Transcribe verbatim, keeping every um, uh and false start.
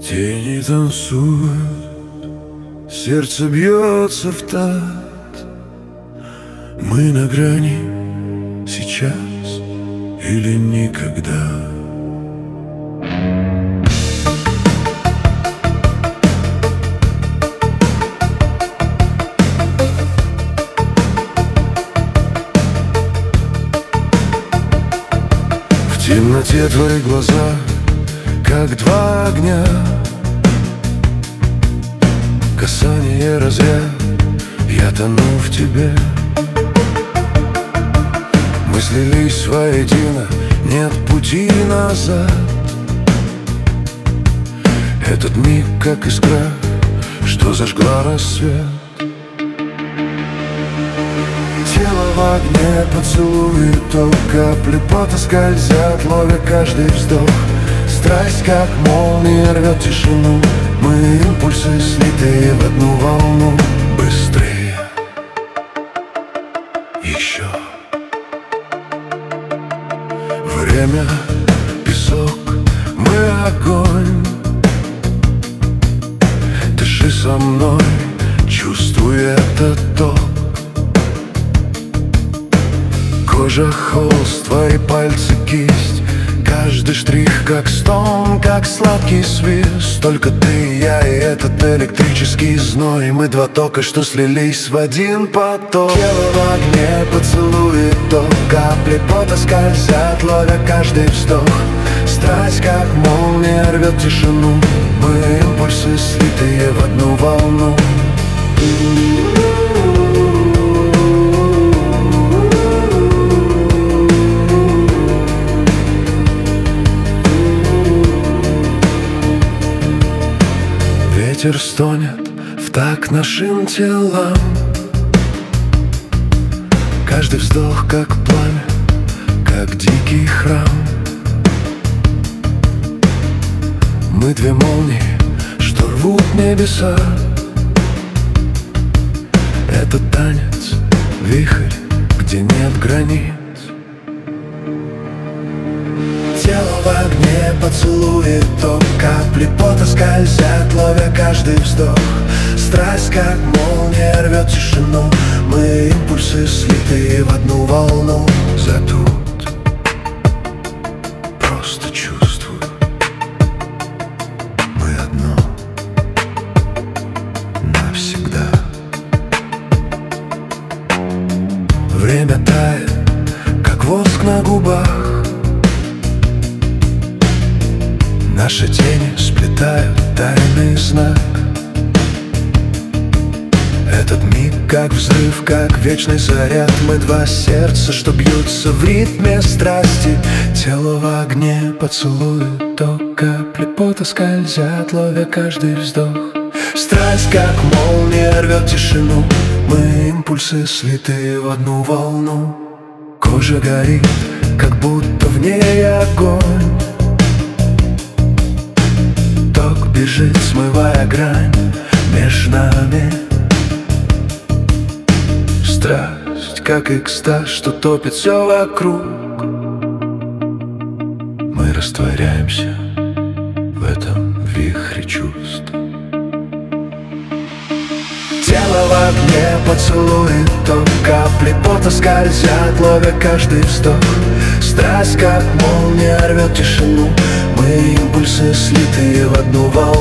Тени танцуют, сердце бьется в такт. Мы на грани сейчас или никогда. В темноте твои глаза, как два огня. Касание разряд, я тону в тебе. Мы слились воедино, нет пути назад. Этот миг, как искра, что зажгла рассвет. Тело в огне, поцелуи, то капли пота скользят, ловя каждый вздох. Страсть, как молния, рвет тишину. Мы импульсы, слитые в одну волну. Быстрее, еще. Время, песок, мы огонь. Дыши со мной, чувствуй этот ток. Кожа, холст, твои пальцы, кисть. Каждый штрих как стон, как сладкий свист. Только ты и я, и этот электрический зной. Мы два тока, что слились в один поток. Тело в огне, поцелуи, то капли пота скользят, ловя каждый вздох. Страсть, как молния, рвет тишину. Мы импульсы, слитые в одну волну. Ветер стонет в такт нашим телам. Каждый вздох как пламя, как дикий храм. Мы две молнии, что рвут небеса. Это танец, вихрь, где нет границ. Тело в огне, поцелуи, то капли пота скользят, ловя каждый вздох. Страсть, как молния, рвет тишину. Мы импульсы, слитые в одну волну. Затут, просто чувствую, мы одно навсегда. Время тает, как воск на губах. Наши тени сплетают тайный знак. Этот миг, как взрыв, как вечный заряд. Мы два сердца, что бьются в ритме страсти. Тело в огне, поцелуи, то капли пота скользят, ловя каждый вздох. Страсть, как молния, рвет тишину. Мы импульсы, слитые в одну волну. Кожа горит, как будто в ней огонь. Бежит, смывая грань меж нами. Страсть, как экстаз, что топит все вокруг. Мы растворяемся в этом вихре чувств. Тело в огне, поцелуи, то капли пота скользят, ловя каждый вздох. Страсть, как молния, рвет тишину. Мы импульсы, слитые в одну волну.